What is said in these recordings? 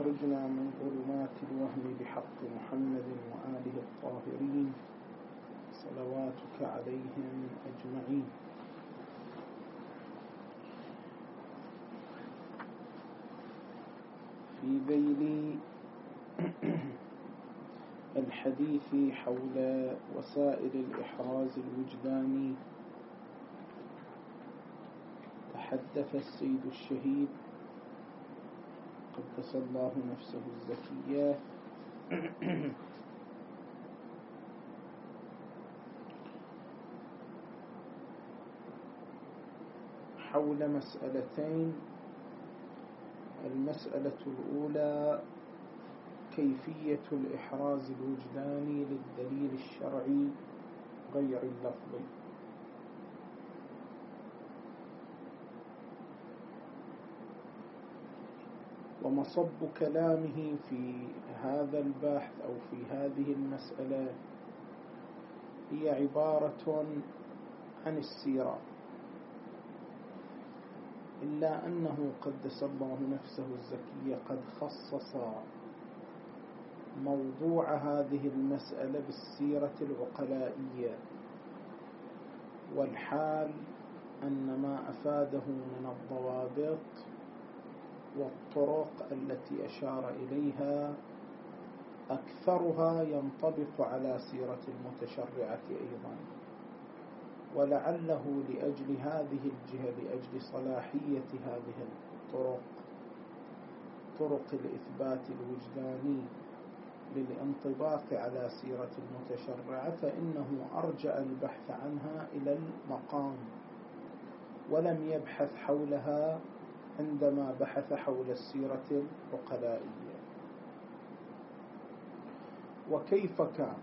وأخرجنا من ظلمات الوهم بحق محمد وآله الطاهرين صلواتك عليهم أجمعين. في ذيل الحديث حول وسائل الإحراز الوجداني تحدث السيد الشهيد قدس الله نفسه الزكية حول مسألتين. المسألة الأولى كيفية الإحراز الوجداني للدليل الشرعي غير اللفظي، ومصب كلامه في هذا البحث أو في هذه المسألة هي عبارة عن السيرة، إلا أنه قدس الله نفسه الزكية قد خصص موضوع هذه المسألة بالسيرة العقلائية، والحال أن ما أفاده من الضوابط والطرق التي أشار إليها أكثرها ينطبق على سيرة المتشرعة أيضا، ولعله لأجل هذه الجهة، لأجل صلاحية هذه الطرق، طرق الإثبات الوجداني للانطباق على سيرة المتشرعة، فإنه أرجع البحث عنها إلى المقام ولم يبحث حولها عندما بحث حول السيرة العقلائية. وكيف كان؟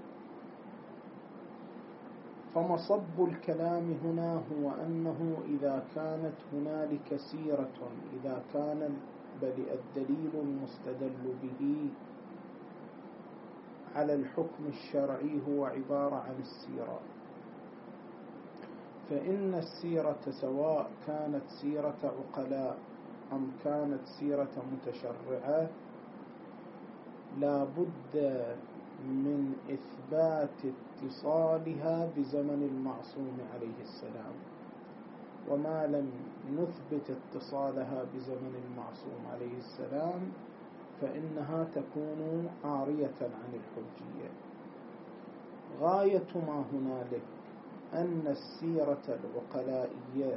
فمصب الكلام هنا هو أنه إذا كانت هنالك سيرة، إذا كان الدليل المستدل به على الحكم الشرعي هو عبارة عن السيرة، فإن السيرة سواء كانت سيرة عقلاء أم كانت سيرة متشرعة لا بد من إثبات اتصالها بزمن المعصوم عليه السلام، وما لم نثبت اتصالها بزمن المعصوم عليه السلام فإنها تكون عارية عن الحجية. غاية ما هنالك أن السيرة العقلائية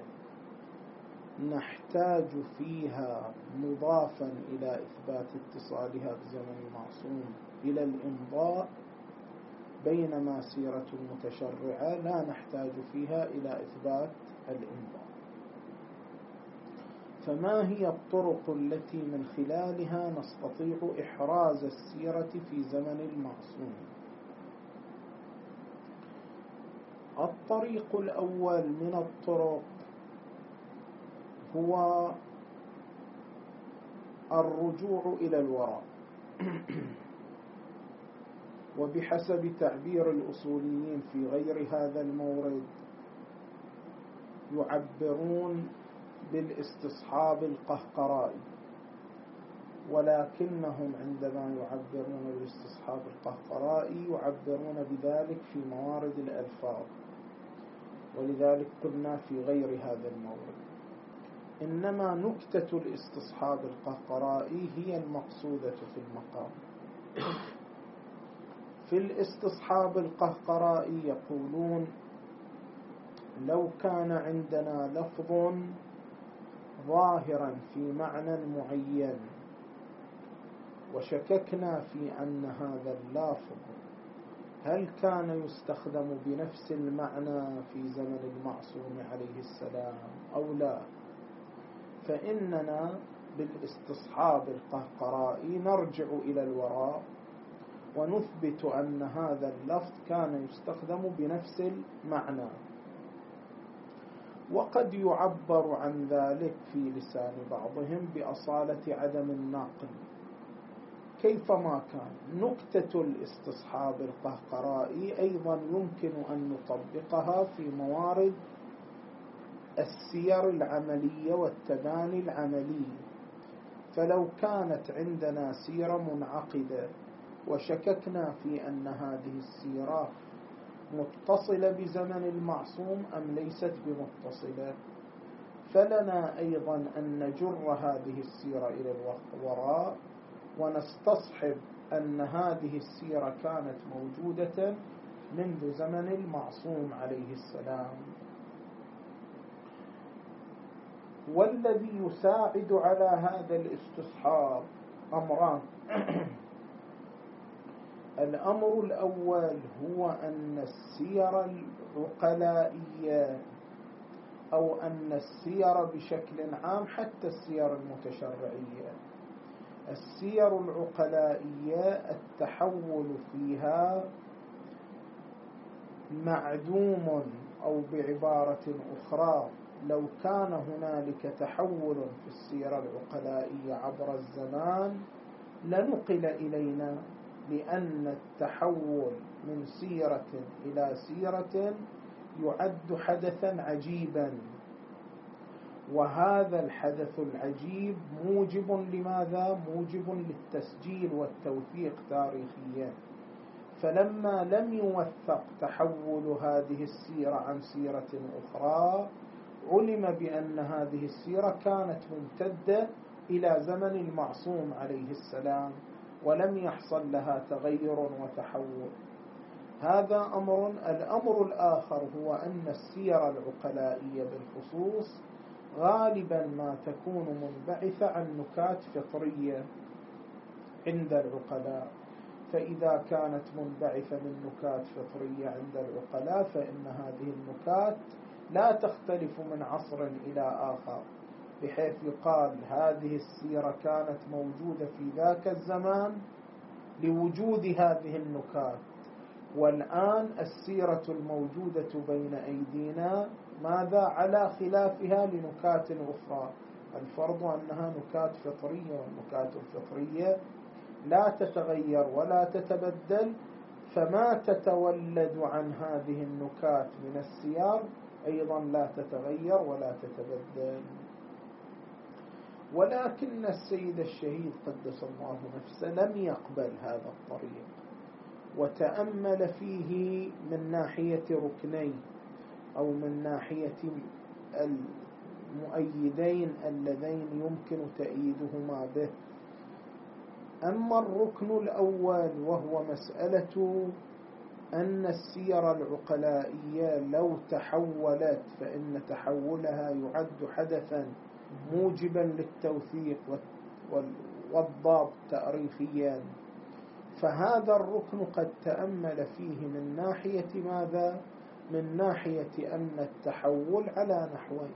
نحتاج فيها مضافا إلى إثبات اتصالها بزمن المعصوم إلى الإمضاء، بينما سيرة المتشرعة لا نحتاج فيها إلى إثبات الإمضاء. فما هي الطرق التي من خلالها نستطيع إحراز السيرة في زمن المعصوم؟ الطريق الأول من الطرق هو الرجوع إلى الوراء، وبحسب تعبير الأصوليين في غير هذا المورد يعبرون بالاستصحاب القهقرائي، ولكنهم عندما يعبرون بالاستصحاب القهقرائي يعبرون بذلك في موارد الألفاظ، ولذلك قلنا في غير هذا المورد. إنما نكتة الاستصحاب القهقرائي هي المقصودة في المقام. في الاستصحاب القهقرائي يقولون لو كان عندنا لفظ ظاهرا في معنى معين وشككنا في أن هذا اللفظ هل كان يستخدم بنفس المعنى في زمن المعصوم عليه السلام أو لا، فإننا بالاستصحاب القهقرائي نرجع إلى الوراء ونثبت أن هذا اللفظ كان يستخدم بنفس المعنى. وقد يعبر عن ذلك في لسان بعضهم بأصالة عدم الناقل. كيفما كان، نكتة الاستصحاب القهقرائي أيضا يمكن أن نطبقها في موارد السير العملية والتباني العملي، فلو كانت عندنا سيرة منعقدة وشككنا في أن هذه السيرة متصلة بزمن المعصوم أم ليست بمتصلة، فلنا أيضا أن نجر هذه السيرة إلى الوراء ونستصحب أن هذه السيرة كانت موجودة منذ زمن المعصوم عليه السلام. والذي يساعد على هذا الاستصحاب أمران. الأمر الأول هو أن السير العقلائية أو أن السير بشكل عام، حتى السير المتشرعية، السير العقلائية التحول فيها معدوم، أو بعبارة أخرى لو كان هنالك تحول في السيرة العقلائية عبر الزمان لنقل إلينا، لأن التحول من سيرة إلى سيرة يعد حدثا عجيبا، وهذا الحدث العجيب موجب لماذا؟ موجب للتسجيل والتوثيق تاريخيا. فلما لم يوثق تحول هذه السيرة عن سيرة أخرى، علم بأن هذه السيرة كانت ممتدة إلى زمن المعصوم عليه السلام ولم يحصل لها تغير وتحول. هذا أمر. الأمر الآخر هو أن السيرة العقلائية بالخصوص غالبا ما تكون منبعثة عن نكات فطرية عند العقلاء، فإذا كانت منبعثة من نكات فطرية عند العقلاء فإن هذه النكات لا تختلف من عصر إلى آخر، بحيث يقال هذه السيرة كانت موجودة في ذاك الزمان لوجود هذه النكات، والآن السيرة الموجودة بين أيدينا ماذا؟ على خلافها لنكات أخرى. الفرض أنها نكات فطرية، والنكات الفطرية لا تتغير ولا تتبدل، فما تتولد عن هذه النكات من السير أيضا لا تتغير ولا تتبدل. ولكن السيد الشهيد قدس الله نفسه لم يقبل هذا الطريق، وتأمل فيه من ناحية ركنين، أو من ناحية المؤيدين اللذين يمكن تأييدهما به. أما الركن الأول وهو مسألة أن السير العقلائية لو تحولت فإن تحولها يعد حدثا موجبا للتوثيق والضبط تاريخيا، فهذا الركن قد تأمل فيه من ناحية ماذا؟ من ناحية أن التحول على نحوين،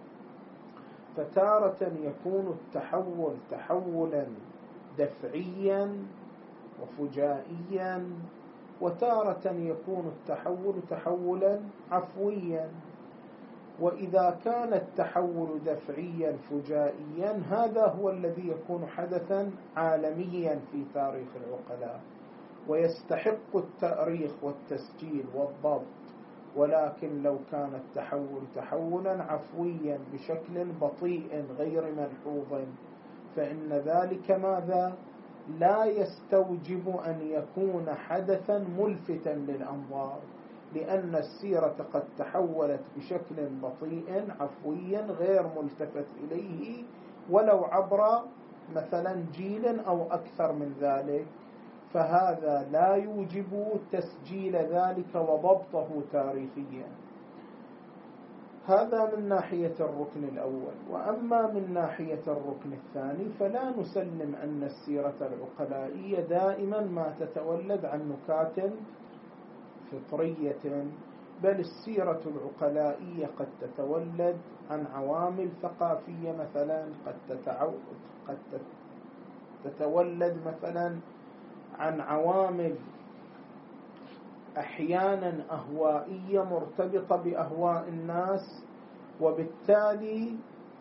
فتارة يكون التحول تحولا دفعيا وفجائيا، وتارة يكون التحول تحولا عفويا. وإذا كان التحول دفعيا فجائيا هذا هو الذي يكون حدثا عالميا في تاريخ العقلاء ويستحق التأريخ والتسجيل والضبط. ولكن لو كان التحول تحولا عفويا بشكل بطيء غير ملحوظ فإن ذلك ماذا؟ لا يستوجب أن يكون حدثا ملفتا للأنظار، لأن السيرة قد تحولت بشكل بطيء عفويا غير ملتفت إليه ولو عبر مثلا جيل أو أكثر من ذلك، فهذا لا يوجب تسجيل ذلك وضبطه تاريخيا. هذا من ناحية الركن الأول. وأما من ناحية الركن الثاني فلا نسلم أن السيرة العقلائية دائما ما تتولد عن نكات فطرية، بل السيرة العقلائية قد تتولد عن عوامل ثقافية مثلا، قد تتولد مثلا عن عوامل أحيانا أهوائية مرتبطة بأهواء الناس، وبالتالي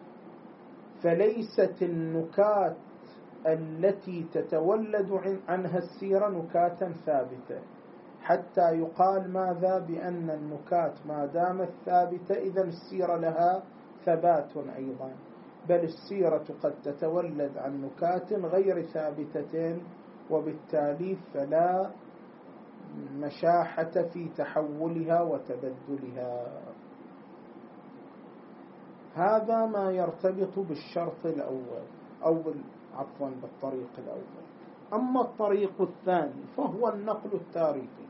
فليست النكات التي تتولد عنها السيرة نكاتا ثابتة، حتى يقال ماذا؟ بأن النكات ما دامت ثابتة إذا السيرة لها ثبات أيضا. بل السيرة قد تتولد عن نكات غير ثابتة، وبالتالي فلا مشاحة في تحولها وتبدلها. هذا ما يرتبط بالشرط الأول أو بالطريق الأول. أما الطريق الثاني فهو النقل التاريخي.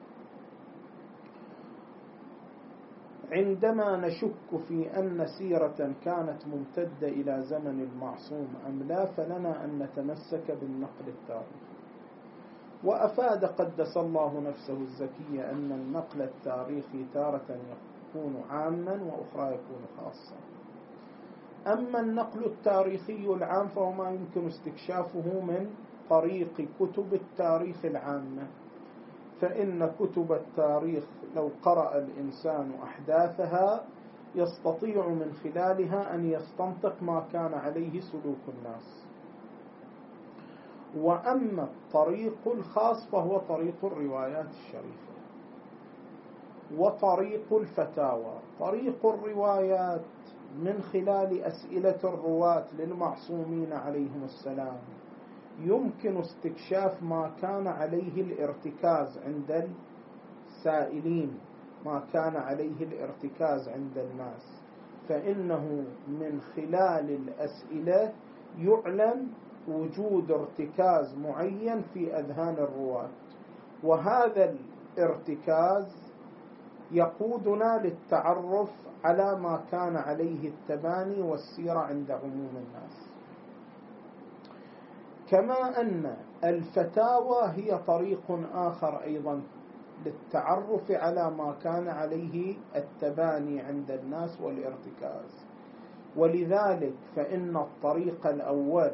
عندما نشك في أن سيرة كانت ممتدة إلى زمن المعصوم أم لا، فلنا أن نتمسك بالنقل التاريخي. وأفاد قدس الله نفسه الزكية أن النقل التاريخي تارة يكون عاما وأخرى يكون خاصا. أما النقل التاريخي العام فهو ما يمكن استكشافه من طريق كتب التاريخ العامة، فإن كتب التاريخ لو قرأ الإنسان أحداثها يستطيع من خلالها أن يستنطق ما كان عليه سلوك الناس. وأما الطريق الخاص فهو طريق الروايات الشريفة وطريق الفتاوى. طريق الروايات من خلال أسئلة الرواة للمعصومين عليهم السلام يمكن استكشاف ما كان عليه الارتكاز عند السائلين، ما كان عليه الارتكاز عند الناس، فإنه من خلال الأسئلة يعلم وجود ارتكاز معين في أذهان الرواة، وهذا الارتكاز يقودنا للتعرف على ما كان عليه التباني والسيرة عند عموم الناس. كما أن الفتاوى هي طريق آخر أيضا للتعرف على ما كان عليه التباني عند الناس والارتكاز. ولذلك فإن الطريق الأول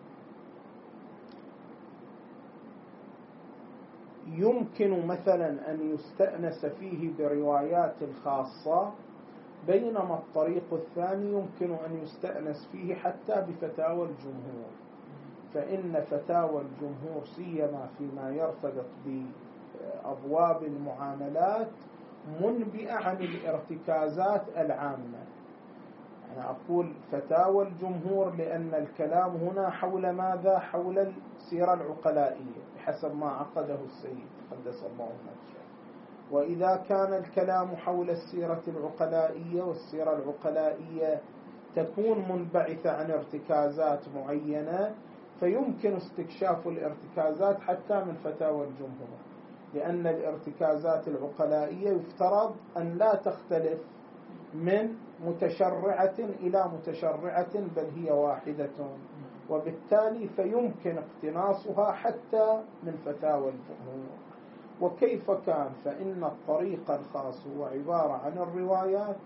يمكن مثلا أن يستأنس فيه بروايات الخاصة، بينما الطريق الثاني يمكن أن يستأنس فيه حتى بفتاوى الجمهور، فإن فتاوى الجمهور سيما فيما يرتبط بأبواب المعاملات منبئة عن الارتكازات العامة. أنا أقول فتاوى الجمهور لأن الكلام هنا حول ماذا؟ حول السيرة العقلائية بحسب ما عقده السيد قدس الله نفسه. وإذا كان الكلام حول السيرة العقلائية والسيرة العقلائية تكون منبعثة عن ارتكازات معينة، فيمكن استكشاف الارتكازات حتى من فتاوى الجمهور، لأن الارتكازات العقلائية يفترض أن لا تختلف من متشرعة إلى متشرعة بل هي واحدة، وبالتالي فيمكن اقتناصها حتى من فتاوى الجمهور. وكيف كان؟ فإن الطريق الخاص هو عبارة عن الروايات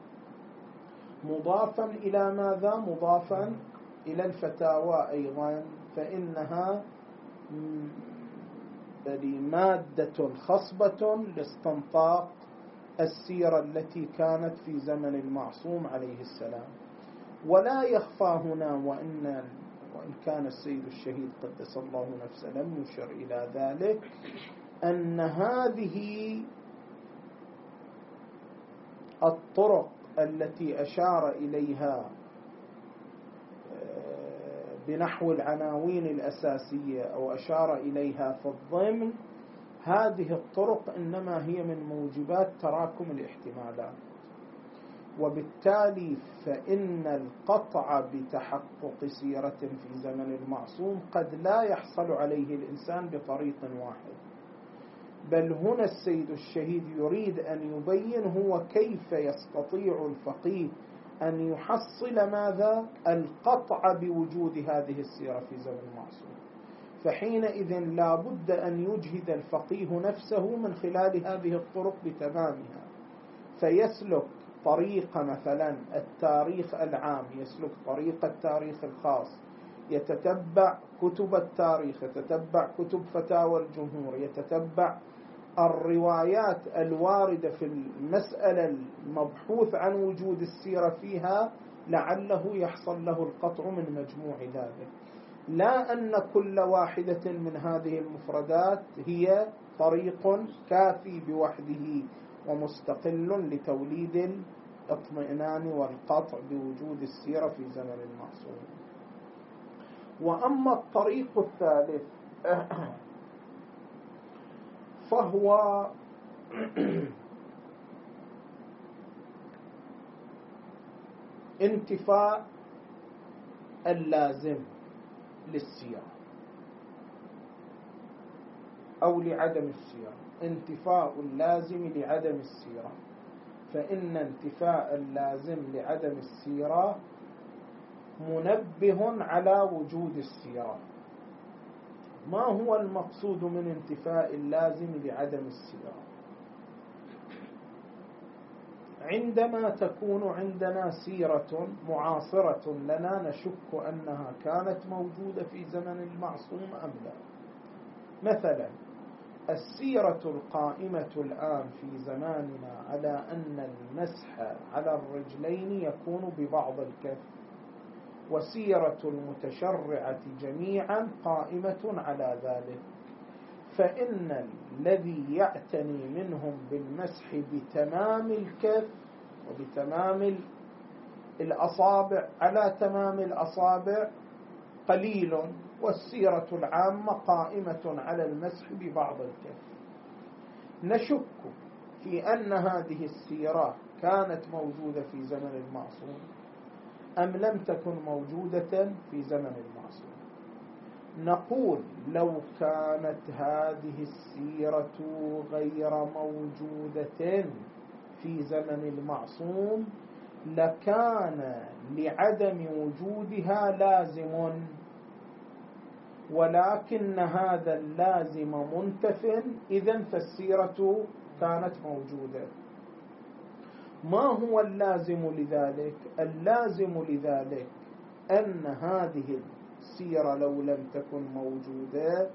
مضافا إلى ماذا؟ مضافا إلى الفتاوى أيضا، فإنها مادة خصبة لاستنطاق السيرة التي كانت في زمن المعصوم عليه السلام. ولا يخفى هنا وإن كان السيد الشهيد قدس الله نفسه لم يشر إلى ذلك، أن هذه الطرق التي أشار إليها بنحو العناوين الأساسية أو أشار إليها في الضمن، هذه الطرق إنما هي من موجبات تراكم الاحتمالات، وبالتالي فإن القطع بتحقق سيرة في زمن المعصوم قد لا يحصل عليه الإنسان بطريق واحد، بل هنا السيد الشهيد يريد أن يبين هو كيف يستطيع الفقيه أن يحصل ماذا؟ القطع بوجود هذه السيرة في زمن المعصوم. فحينئذ لا بد أن يجهد الفقيه نفسه من خلال هذه الطرق بتمامها، فيسلك طريق مثلا التاريخ العام، يسلك طريق التاريخ الخاص، يتتبع كتب التاريخ، يتتبع كتب فتاوى الجمهور، يتتبع الروايات الواردة في المسألة المبحوث عن وجود السيرة فيها، لعله يحصل له القطع من مجموع ذلك. لا أن كل واحدة من هذه المفردات هي طريق كافي بوحده ومستقل لتوليد الاطمئنان والقطع بوجود السيرة في زمن المعصوم. وأما الطريق الثالث فهو انتفاء اللازم للسيرة أو لعدم السيرة، انتفاء اللازم لعدم السيرة. فإن انتفاء اللازم لعدم السيرة منبه على وجود السيرة. ما هو المقصود من انتفاء اللازم لعدم السيرة؟ عندما تكون عندنا سيرة معاصرة لنا نشك أنها كانت موجودة في زمن المعصوم أم لا. مثلا السيرة القائمة الآن في زماننا على أن المسح على الرجلين يكون ببعض الكف، وسيرة المتشرعة جميعا قائمة على ذلك، فإن الذي يعتني منهم بالمسح بتمام الكف وبتمام الأصابع على تمام الأصابع قليل، والسيرة العامة قائمة على المسح ببعض الكف. نشك في أن هذه السيرة كانت موجودة في زمن المعصوم أم لم تكن موجودة في زمن المعصوم. نقول لو كانت هذه السيرة غير موجودة في زمن المعصوم لكان لعدم وجودها لازم، ولكن هذا اللازم منتف، إذن فالسيرة كانت موجودة. ما هو اللازم لذلك؟ اللازم لذلك أن هذه السيرة لو لم تكن موجودة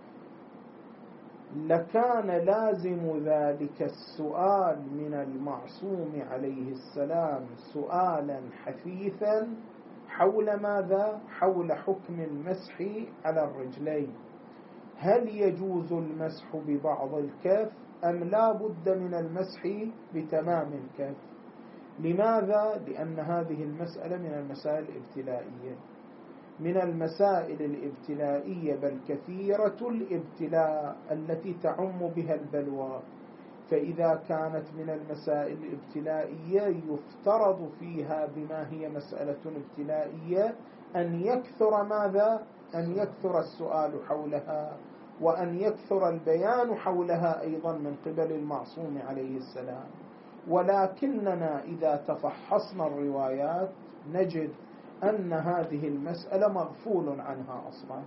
لكان لازم ذلك السؤال من المعصوم عليه السلام سؤالا حثيثا حول ماذا؟ حول حكم المسح على الرجلين. هل يجوز المسح ببعض الكف أم لا بد من المسح بتمام الكف؟ لماذا؟ لأن هذه المسألة من المسائل الابتلائية، من المسائل الابتلائية بل كثيرة الابتلاء التي تعم بها البلوى. فإذا كانت من المسائل الابتلائية يفترض فيها بما هي مسألة ابتلائية أن يكثر ماذا؟ أن يكثر السؤال حولها، وأن يكثر البيان حولها أيضا من قبل المعصوم عليه السلام. ولكننا إذا تفحصنا الروايات نجد أن هذه المسألة مغفول عنها أصلا،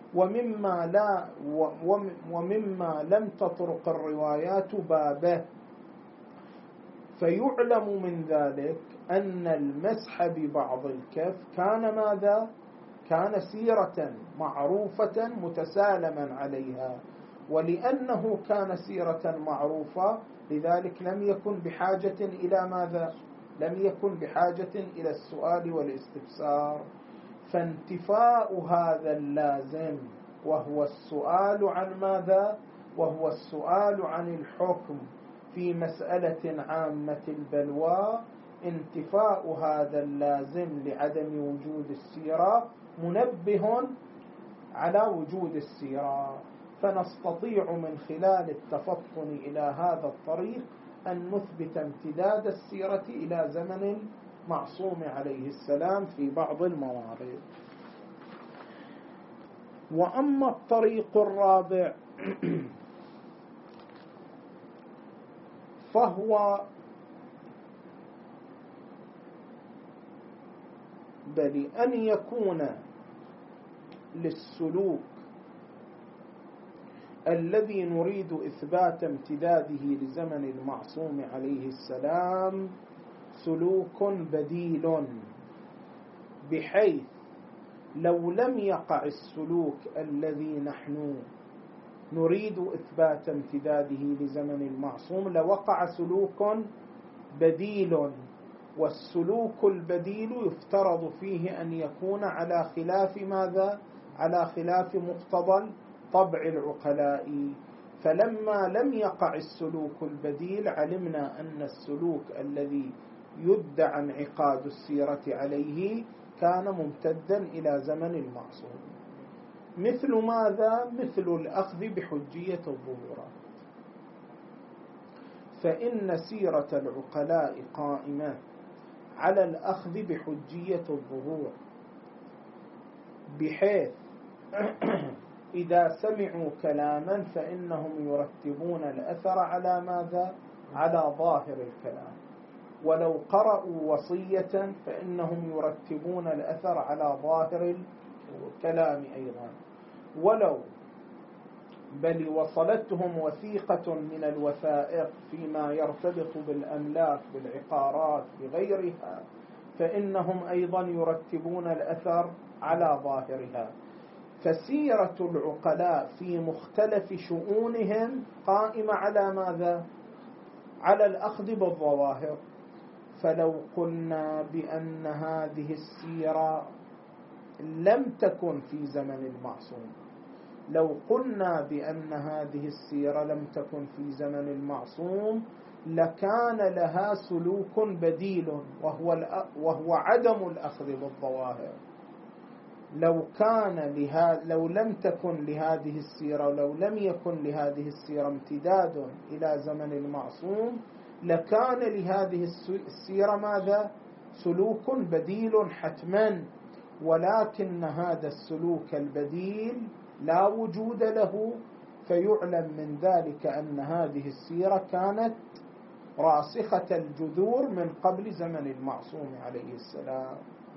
ومما لم تطرق الروايات بابه. فيعلم من ذلك أن المسح ببعض الكف كان ماذا؟ كان سيرة معروفة متسالما عليها، ولأنه كان سيرة معروفة لذلك لم يكن بحاجة إلى ماذا؟ لم يكن بحاجة إلى السؤال والاستفسار. فانتفاء هذا اللازم وهو السؤال عن ماذا؟ وهو السؤال عن الحكم في مسألة عامة البلوى، انتفاء هذا اللازم لعدم وجود السيرة منبه على وجود السيرة. فنستطيع من خلال التفطن إلى هذا الطريق أن نثبت امتداد السيرة إلى زمن المعصوم عليه السلام في بعض الموارد. وأما الطريق الرابع فهو بل أن يكون للسلوك الذي نريد إثبات امتداده لزمن المعصوم عليه السلام سلوك بديل، بحيث لو لم يقع السلوك الذي نحن نريد إثبات امتداده لزمن المعصوم لوقع سلوك بديل، والسلوك البديل يفترض فيه أن يكون على خلاف ماذا؟ على خلاف مقتضى طبع العقلاء. فلما لم يقع السلوك البديل علمنا أن السلوك الذي يدعى انعقاد السيرة عليه كان ممتدا إلى زمن المعصوم. مثل ماذا؟ مثل الأخذ بحجية الظهورات، فإن سيرة العقلاء قائمة على الأخذ بحجية الظهور، بحيث إذا سمعوا كلاما فإنهم يرتبون الأثر على ماذا؟ على ظاهر الكلام، ولو قرأوا وصية فإنهم يرتبون الأثر على ظاهر الكلام أيضا، ولو بل وصلتهم وثيقة من الوثائق فيما يرتبط بالأملاك بالعقارات بغيرها فإنهم أيضا يرتبون الأثر على ظاهرها. فسيرة العقلاء في مختلف شؤونهم قائمة على ماذا؟ على الأخذ بالظواهر. فلو قلنا بأن هذه السيرة لم تكن في زمن المعصوم، لو قلنا بأن هذه السيرة لم تكن في زمن المعصوم لكان لها سلوك بديل وهو عدم الأخذ بالظواهر. لو لم تكن لهذه السيرة ولو لم يكن لهذه السيرة امتداد إلى زمن المعصوم لكان لهذه السيرة ماذا؟ سلوك بديل حتما، ولكن هذا السلوك البديل لا وجود له، فيعلم من ذلك أن هذه السيرة كانت راسخة الجذور من قبل زمن المعصوم عليه السلام.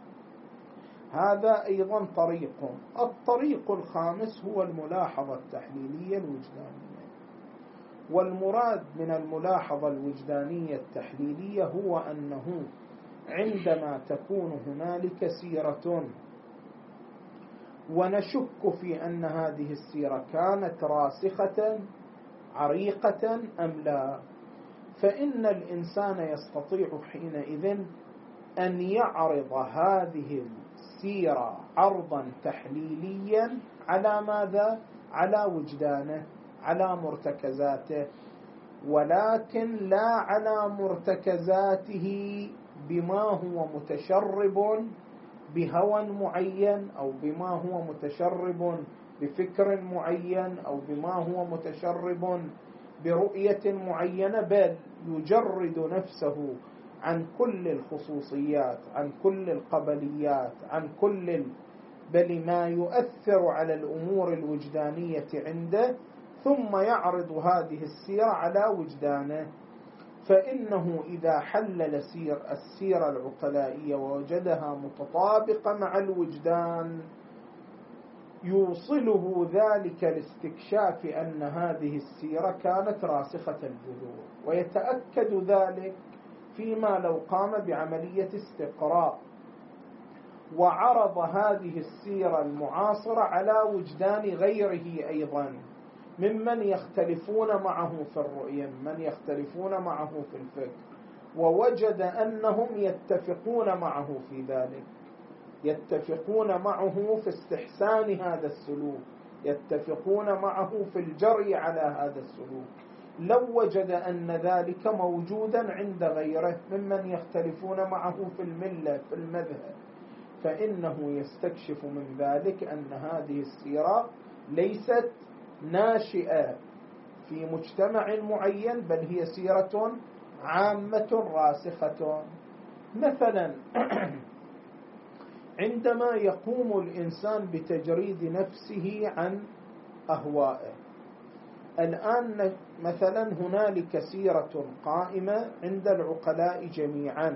هذا أيضا طريق. الطريق الخامس هو الملاحظة التحليلية الوجدانية. والمراد من الملاحظة الوجدانية التحليلية هو أنه عندما تكون هنالك سيرة ونشك في أن هذه السيرة كانت راسخة عريقة أم لا، فإن الإنسان يستطيع حينئذ أن يعرض هذه السيرة عرضا تحليليا على ماذا؟ على وجدانه، على مرتكزاته، ولكن لا على مرتكزاته بما هو متشرب بهوى معين أو بما هو متشرب بفكر معين أو بما هو متشرب برؤية معينة، بل يجرد نفسه عن كل الخصوصيات، عن كل القبليات، عن كل بل ما يؤثر على الأمور الوجدانية عنده، ثم يعرض هذه السيرة على وجدانه. فإنه إذا حلل السيرة العقلائية ووجدها متطابقة مع الوجدان يوصله ذلك لاستكشاف أن هذه السيرة كانت راسخة الجذور، ويتأكد ذلك فيما لو قام بعملية استقراء وعرض هذه السيرة المعاصرة على وجدان غيره أيضا ممن يختلفون معه في الرؤية، ممن يختلفون معه في الفكر، ووجد أنهم يتفقون معه في ذلك، يتفقون معه في استحسان هذا السلوك، يتفقون معه في الجري على هذا السلوك. لو وجد أن ذلك موجودا عند غيره ممن يختلفون معه في الملة في المذهب، فإنه يستكشف من ذلك أن هذه السيرة ليست ناشئة في مجتمع معين، بل هي سيرة عامة راسخة. مثلا عندما يقوم الإنسان بتجريد نفسه عن أهوائه، الآن مثلا هنالك سيرة قائمة عند العقلاء جميعا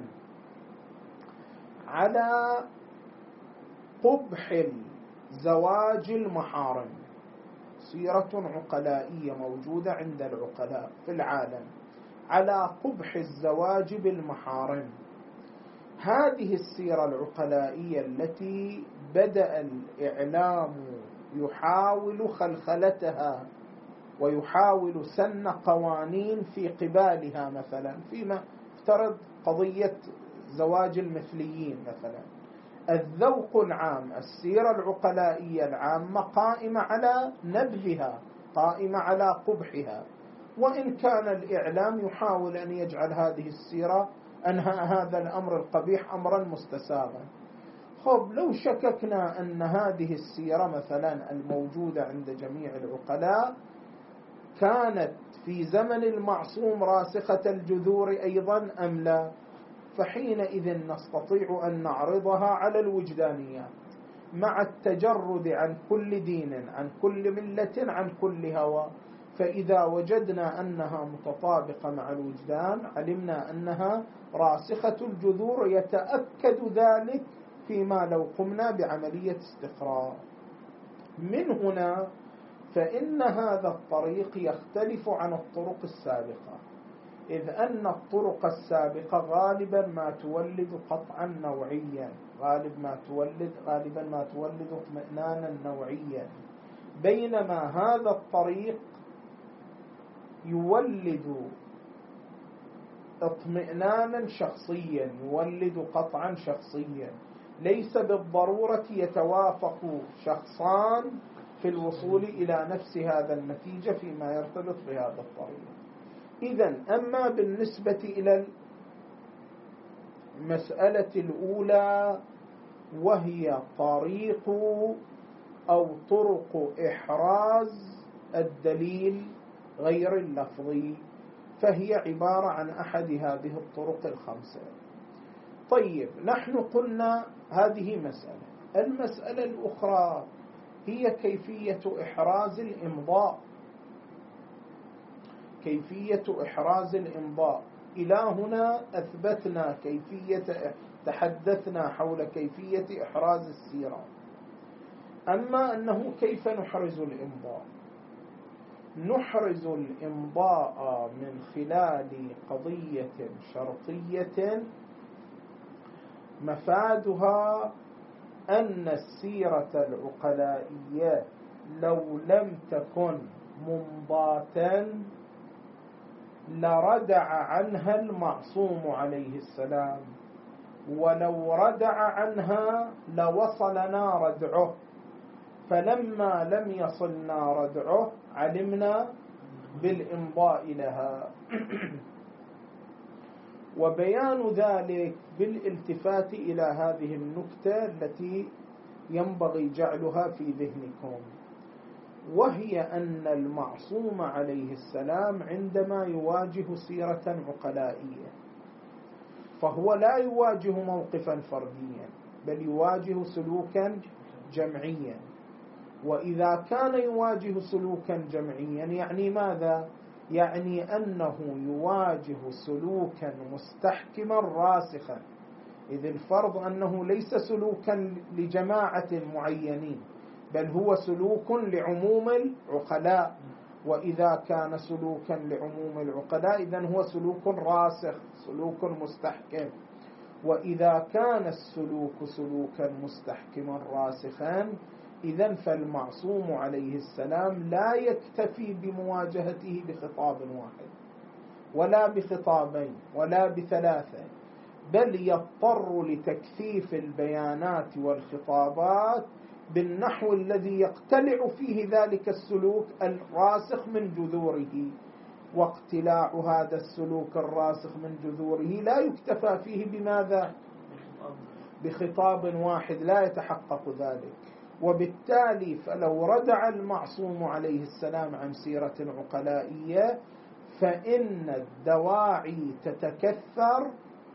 على قبح زواج المحارم، سيرة عقلائية موجودة عند العقلاء في العالم على قبح الزواج بالمحارم. هذه السيرة العقلائية التي بدأ الإعلام يحاول خلخلتها ويحاول سن قوانين في قبالها، مثلا فيما افترض قضية زواج المثليين مثلا، الذوق العام، السيرة العقلائية العامة قائمة على نبذها، قائمة على قبحها، وإن كان الإعلام يحاول أن يجعل هذه السيرة أنهى هذا الأمر القبيح أمرا مستساغا. خب لو شككنا أن هذه السيرة مثلا الموجودة عند جميع العقلاء كانت في زمن المعصوم راسخة الجذور أيضا أم لا، فحينئذ نستطيع أن نعرضها على الوجدانيات مع التجرد عن كل دين، عن كل ملة، عن كل هوى. فإذا وجدنا أنها متطابقة مع الوجدان علمنا أنها راسخة الجذور، يتأكد ذلك فيما لو قمنا بعملية استقراء. من هنا فإن هذا الطريق يختلف عن الطرق السابقة، إذ أن الطرق السابقة غالبا ما تولد قطعا نوعيا، غالبا ما تولد اطمئنانا نوعيا، بينما هذا الطريق يولد اطمئنانا شخصيا، يولد قطعا شخصيا. ليس بالضرورة يتوافق شخصان في الوصول إلى نفس هذا النتيجة فيما يرتبط بهذا الطريق. إذن أما بالنسبة إلى المسألة الأولى وهي طريق أو طرق إحراز الدليل غير اللفظي، فهي عبارة عن أحد هذه الطرق الخمسة. طيب نحن قلنا هذه مسألة. المسألة الأخرى هي كيفية إحراز الإمضاء. كيفية إحراز الإمضاء إلى هنا أثبتنا تحدثنا حول كيفية إحراز السيرة. أما أنه كيف نحرز الإمضاء؟ نحرز الإمضاء من خلال قضية شرطية مفادها أن السيرة العقلائية لو لم تكن ممضاة لردع عنها المعصوم عليه السلام، ولو ردع عنها لوصلنا ردعه، فلما لم يصلنا ردعه علمنا بالإمضاء لها. وبيان ذلك بالالتفات إلى هذه النكتة التي ينبغي جعلها في ذهنكم، وهي أن المعصوم عليه السلام عندما يواجه سيرة عقلائية فهو لا يواجه موقفا فرديا، بل يواجه سلوكا جمعيا. وإذا كان يواجه سلوكا جمعيا يعني ماذا؟ يعني أنه يواجه سلوكا مستحكما راسخا، إذ الفرض أنه ليس سلوكا لجماعة معينين، بل هو سلوك لعموم العقلاء. وإذا كان سلوكا لعموم العقلاء إذن هو سلوك راسخ، سلوك مستحكم. وإذا كان السلوك سلوكا مستحكما راسخا إذن فالمعصوم عليه السلام لا يكتفي بمواجهته بخطاب واحد ولا بخطابين ولا بثلاثة، بل يضطر لتكثيف البيانات والخطابات بالنحو الذي يقتلع فيه ذلك السلوك الراسخ من جذوره. واقتلاع هذا السلوك الراسخ من جذوره لا يكتفى فيه بماذا؟ بخطاب واحد، لا يتحقق ذلك. وبالتالي فلو ردع المعصوم عليه السلام عن سيرة عقلائية فإن الدواعي تتكثر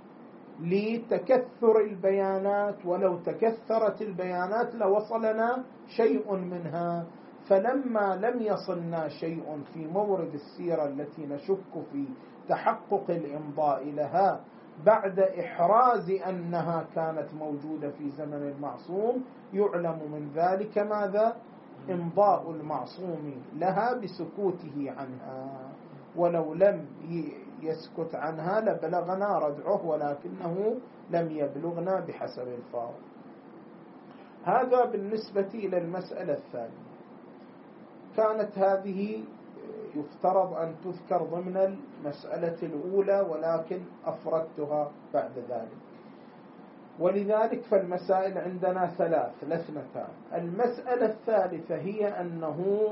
لتكثر البيانات، ولو تكثرت البيانات لوصلنا شيء منها. فلما لم يصلنا شيء في مورد السيرة التي نشك في تحقق الإمضاء لها بعد إحراز أنها كانت موجودة في زمن المعصوم، يعلم من ذلك ماذا؟ إمضاء المعصوم لها بسكوته عنها، ولو لم يسكت عنها لبلغنا ردعه، ولكنه لم يبلغنا بحسب الفارق. هذا بالنسبة إلى المسألة الثانية. كانت هذه يفترض أن تذكر ضمن المسألة الأولى، ولكن أفردتها بعد ذلك. ولذلك فالمسائل عندنا ثلاث لا اثنتان. المسألة الثالثة هي أنه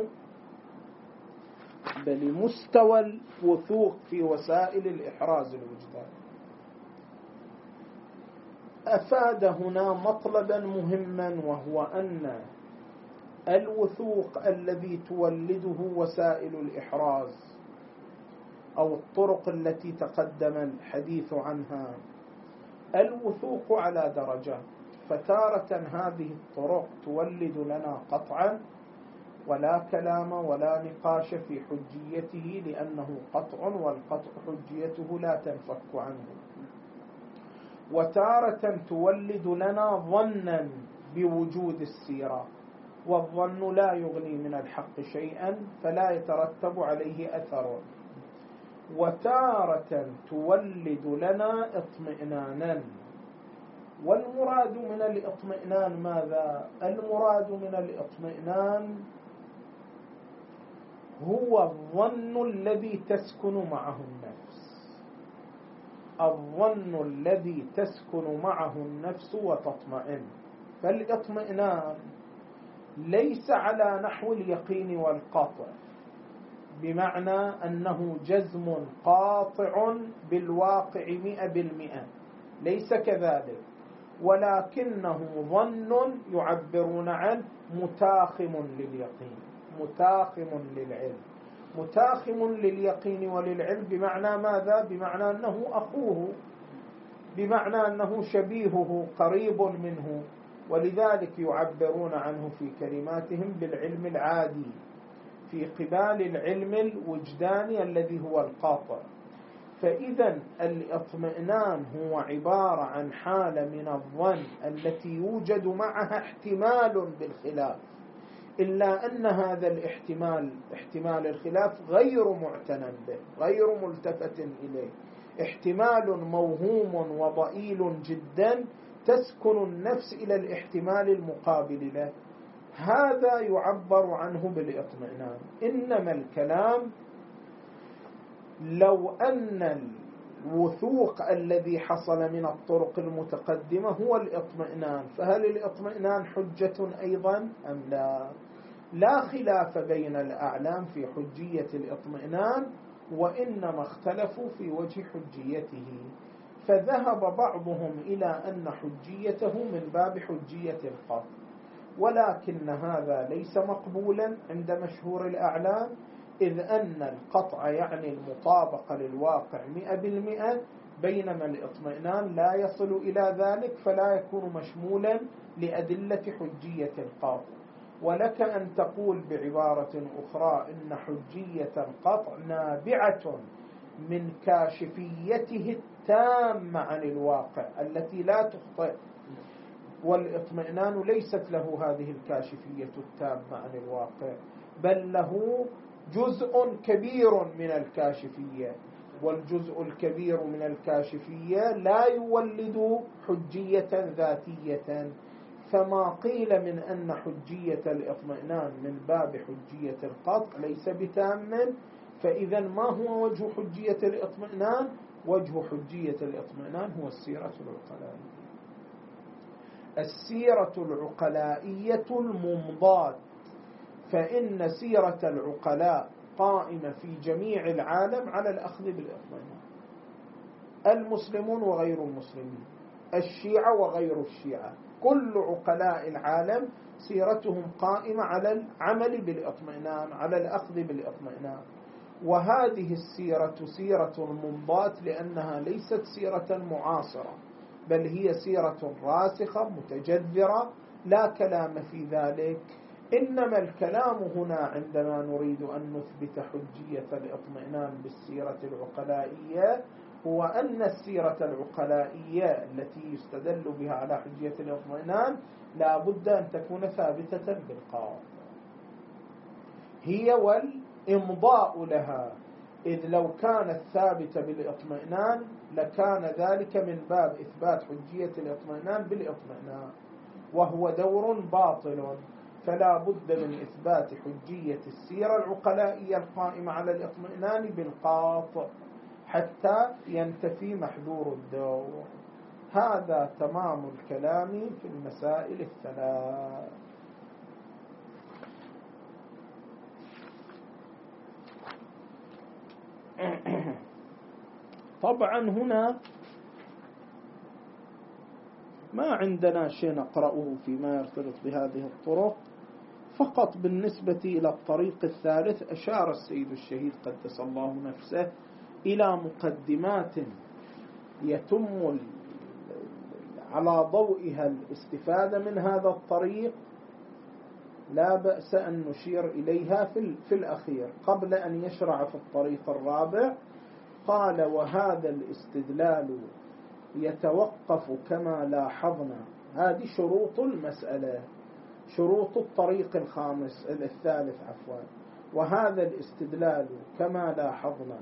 بل مستوى الوثوق في وسائل الإحراز الوجداني. أفاد هنا مطلبا مهما، وهو أن الوثوق الذي تولده وسائل الإحراز أو الطرق التي تقدم الحديث عنها، الوثوق على درجات، فتارة هذه الطرق تولد لنا قطعا ولا كلام ولا نقاش في حجيته، لأنه قطع، والقطع حجيته لا تنفك عنه. وتارة تولد لنا ظنا بوجود السيرة، والظن لا يغني من الحق شيئا فلا يترتب عليه أثر. وتارة تولد لنا اطمئنانا، والمراد من الاطمئنان ماذا؟ المراد من الاطمئنان هو الظن الذي تسكن معه النفس، الظن الذي تسكن معه النفس وتطمئن. فالاطمئنان ليس على نحو اليقين والقطع، بمعنى أنه جزم قاطع بالواقع 100%، ليس كذلك، ولكنه ظن يعبرون عنه متاخم لليقين، متاخم للعلم، متاخم لليقين وللعلم. بمعنى ماذا؟ بمعنى أنه أخوه، بمعنى أنه شبيهه، قريب منه، ولذلك يعبرون عنه في كلماتهم بالعلم العادي في قبال العلم الوجداني الذي هو القاطع. فإذا الاطمئنان هو عبارة عن حالة من الظن التي يوجد معها احتمال بالخلاف، إلا أن هذا الاحتمال، احتمال الخلاف، غير معتنى به، غير ملتفت إليه، احتمال موهوم وضئيل جدا، تسكن النفس إلى الاحتمال المقابل له، هذا يعبر عنه بالاطمئنان. إنما الكلام لو أن الوثوق الذي حصل من الطرق المتقدمة هو الاطمئنان، فهل الاطمئنان حجة أيضا أم لا؟ لا خلاف بين الأعلام في حجية الاطمئنان، وإنما اختلفوا في وجه حجيته. فذهب بعضهم إلى أن حجيته من باب حجية القطع، ولكن هذا ليس مقبولا عند مشهور الأعلام، إذ أن القطع يعني المطابقة للواقع 100%، بينما الاطمئنان لا يصل إلى ذلك، فلا يكون مشمولا لأدلة حجية القطع. ولك أن تقول بعبارة أخرى إن حجية القطع نابعة من كاشفيته التامة عن الواقع التي لا تخطئ، والاطمئنان ليست له هذه الكاشفية التامة عن الواقع، بل له جزء كبير من الكاشفية، والجزء الكبير من الكاشفية لا يولد حجية ذاتية. فما قيل من أن حجية الاطمئنان من باب حجية القطع ليس بتام. فإذا ما هو وجه حجية الاطمئنان؟ وجه حجية الاطمئنان هو السيرة العقلائية، السيرة العقلائية الممضاة. فإن سيرة العقلاء قائمة في جميع العالم على الأخذ بالإطمئنان، المسلمون وغير المسلمين، الشيعة وغير الشيعة، كل عقلاء العالم سيرتهم قائمة على العمل بالإطمئنان، على الأخذ بالإطمئنان. وهذه السيرة سيرة ممضاة، لأنها ليست سيرة معاصرة، بل هي سيرة راسخة متجذرة، لا كلام في ذلك. إنما الكلام هنا عندما نريد أن نثبت حجية الاطمئنان بالسيرة العقلائية هو أن السيرة العقلائية التي يستدل بها على حجية الاطمئنان لا بد أن تكون ثابتة بالقاطع، هي والإمضاء لها، إذ لو كانت ثابتة بالاطمئنان لكان ذلك من باب إثبات حجية الاطمئنان بالاطمئنان، وهو دور باطل. فلا بد من إثبات حجية السيرة العقلائية القائمة على الاطمئنان بالقاطع حتى ينتفي محذور الدور. هذا تمام الكلام في المسائل الثلاث. طبعا هنا ما عندنا شيء نقرأه فيما يرتبط بهذه الطرق. فقط بالنسبة إلى الطريق الثالث أشار السيد الشهيد قدس الله نفسه إلى مقدمات يتم على ضوئها الاستفادة من هذا الطريق، لا بأس أن نشير إليها في الأخير قبل أن يشرع في الطريق الرابع. قال: وهذا الاستدلال يتوقف كما لاحظنا. هذه شروط المسألة، شروط الطريق الثالث. وهذا الاستدلال كما لاحظنا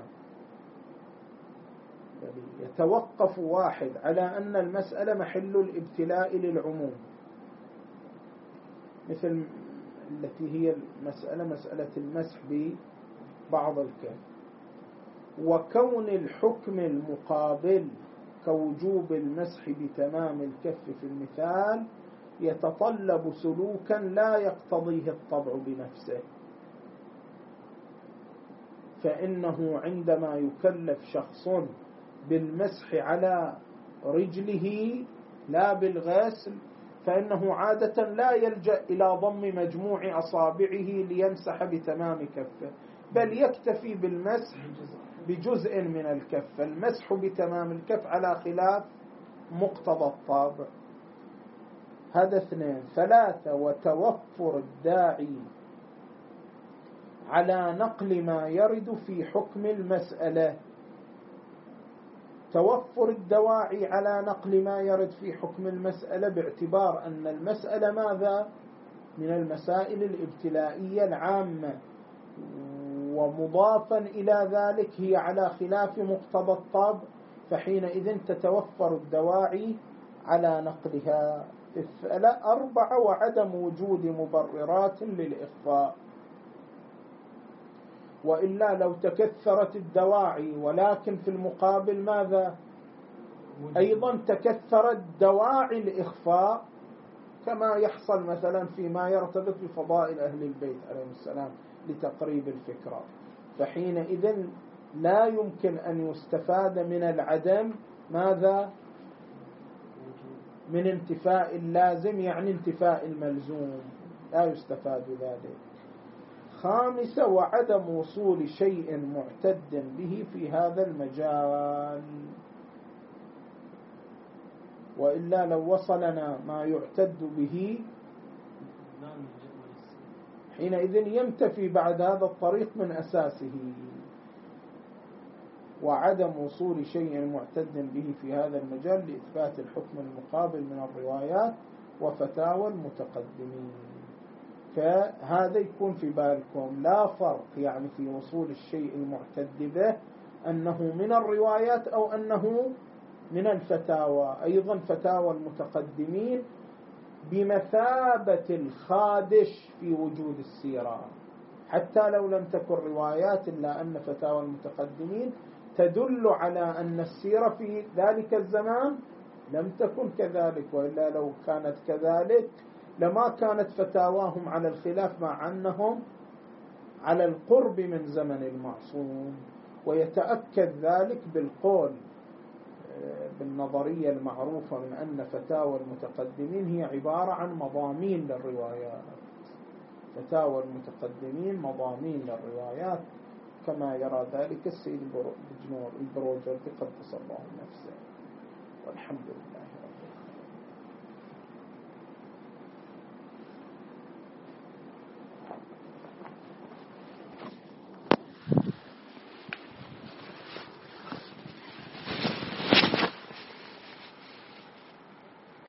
يتوقف واحد على أن المسألة محل الابتلاء للعموم، مثل التي هي مسألة المسح ببعض الكف، وكون الحكم المقابل كوجوب المسح بتمام الكف في المثال يتطلب سلوكا لا يقتضيه الطبع بنفسه، فإنه عندما يكلف شخص بالمسح على رجله لا بالغسل فإنه عادة لا يلجأ إلى ضم مجموع أصابعه ليمسح بتمام كفه، بل يكتفي بالمسح بجزء من الكف. المسح بتمام الكف على خلاف مقتضى الطابع. هذا 2. 3. وتوفر الداعي على نقل ما يرد في حكم المسألة. توفر الدواعي على نقل ما يرد في حكم المسألة باعتبار أن المسألة ماذا؟ من المسائل الابتلائية العامة، ومضافا إلى ذلك هي على خلاف مقتضى الطبع، فحينئذ تتوفر الدواعي على نقلها. 4. وعدم وجود مبررات للإخفاء، وإلا لو تكثرت الدواعي ولكن في المقابل ماذا؟ أيضا تكثرت دواعي الإخفاء، كما يحصل مثلا فيما يرتبط بفضائل أهل البيت عليهم السلام لتقريب الفكرة، فحينئذ لا يمكن أن يستفاد من العدم ماذا؟ من انتفاء اللازم، يعني انتفاء الملزوم، لا يستفاد ذلك. 5. وعدم وصول شيء معتد به في هذا المجال، وإلا لو وصلنا ما يعتد به حينئذ ينتفي بعد هذا الطريق من أساسه. وعدم وصول شيء معتد به في هذا المجال لإثبات الحكم المقابل من الروايات وفتاوى المتقدمين. فهذا يكون في بالكم، لا فرق يعني في وصول الشيء المعتد به أنه من الروايات أو أنه من الفتاوى. أيضا فتاوى المتقدمين بمثابة الخادش في وجود السيرة، حتى لو لم تكن روايات، إلا أن فتاوى المتقدمين تدل على أن السيرة في ذلك الزمان لم تكن كذلك، وإلا لو كانت كذلك لما كانت فتاواهم على الخلاف، مع أنهم على القرب من زمن المعصوم. ويتأكد ذلك بالقول بالنظرية المعروفة من أن فتاوى المتقدمين هي عبارة عن مضامين للروايات. فتاوى المتقدمين مضامين للروايات، كما يرى ذلك السيد البروجردي قدس الله نفسه.